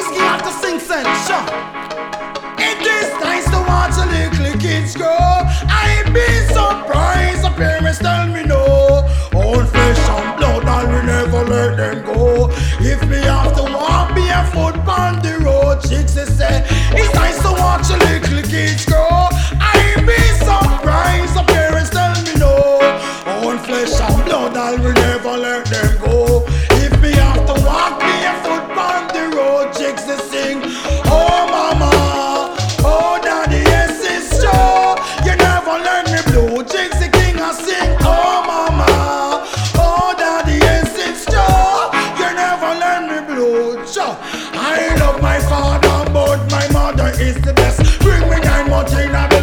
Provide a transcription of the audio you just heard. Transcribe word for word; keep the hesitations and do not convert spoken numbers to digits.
Whiskey have to sing sense, sure. It is nice to watch a little kids grow. I be surprised, the parents tell me no. Own flesh and blood, I will never let them go. If me have to walk barefoot on the road, chicks they say it's nice to watch a little kids grow. I be surprised, the parents tell me no. Own flesh and blood, I will never let them go. If me have to walk barefoot on the road, chicks they sing, oh mama, oh daddy, yes it's true. You never learn me blue, chicks the king I sing, oh mama, oh daddy, yes it's true. You never learn me blue, sure. I love my father, but my mother is the best. Bring me nine months in a